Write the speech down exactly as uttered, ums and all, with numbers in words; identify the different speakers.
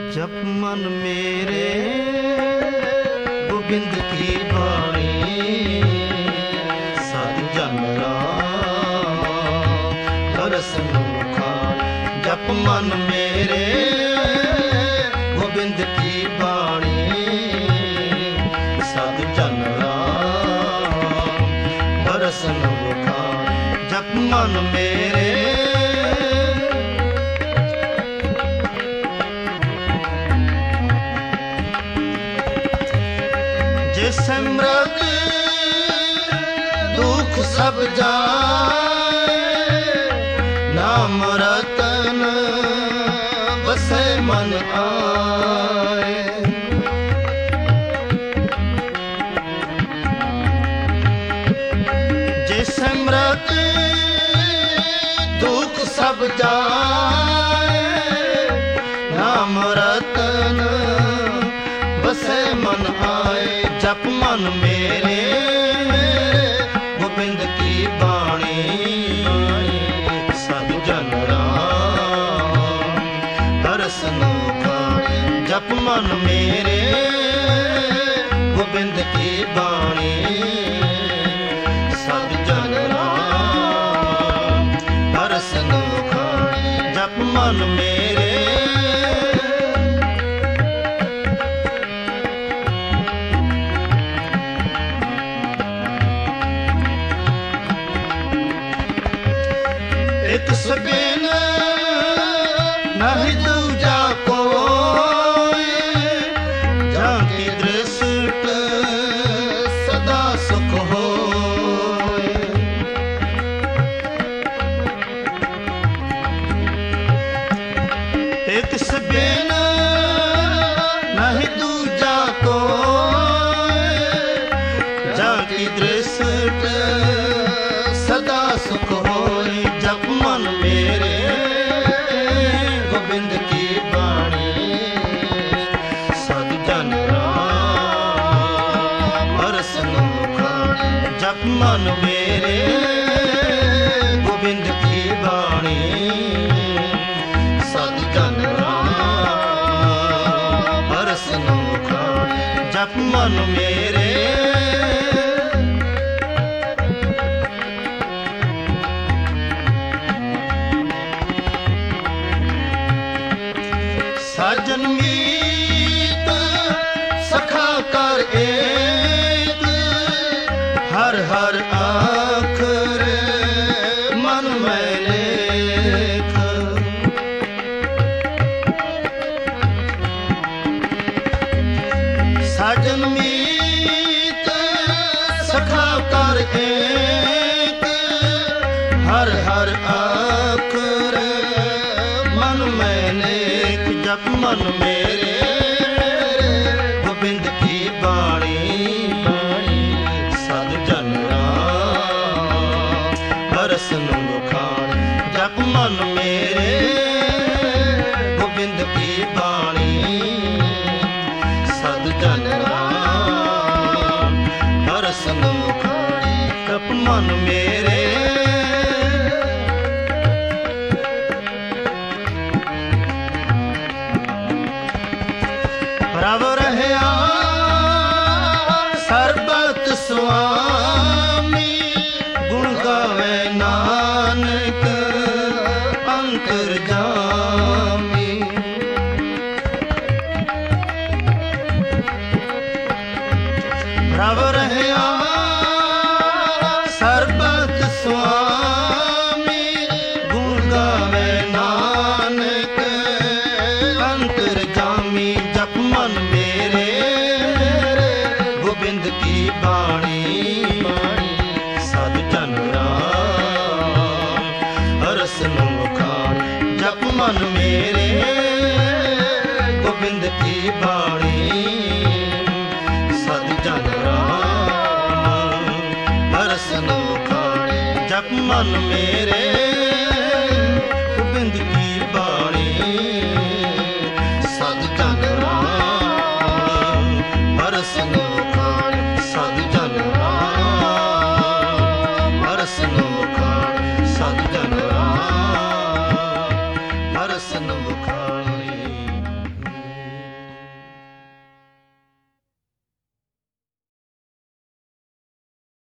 Speaker 1: जप मन मेरे गोबिंद की बाणी, साधु जन राम दर्शन मुखार। जप मन मेरे गोबिंद की बाणी, साधु जन राम दर्शन मुखार। जप मन मेरे सिमरत दुख सब जाए, नाम रतन बसे मन आए। जे सिमरत दुख सब जाए, नाम रतन बसे मन आए। जप मन मेरे गोबिंद की बाणी, साधु जन राम दर्शन मुखार। जप मन मेरे गोबिंद की बाणी, साधु जन राम दर्शन मुखार। जप मन मेरे एक सबिन नहीं दूजा कोई, जाकी दृष्ट सदा सुख होए। एक सबिन नहीं दूजा कोई, जाकी दृष्ट सदा सुख होए। जप मन मेरे गोबिंद की बाणी, साधु जन राम दर्शन मुखार। जप मन मेरे गोबिंद की बाणी, साधु जन राम दर्शन मुखार। जप मन मेरे साजन मीत सखा कर एक, हर हर आखर मन में लेख। साजन मीत सखा कर एक, हर हर आखर मन में लेख। जप मन मेरे गोबिंद की बाणी, साधु जन राम दर्शन मुखार। जप मन मेरे गोबिंद की बाणी, साधु जन राम दर्शन मुखार। जप मन मेरे प्रभ रहया सर्बत स्वामी, गुण गावे नानक अंतरजामी। प्रभ रहया सर्बत स्वामी, गुण गावे नानक अंतरजामी। जप मन मेरे गोबिंद की बाणी, साधु जन राम दर्शन मुखार। जप मन मेरे गोबिंद की बाणी, साधु जन राम दर्शन मुखार। जप मन मेरे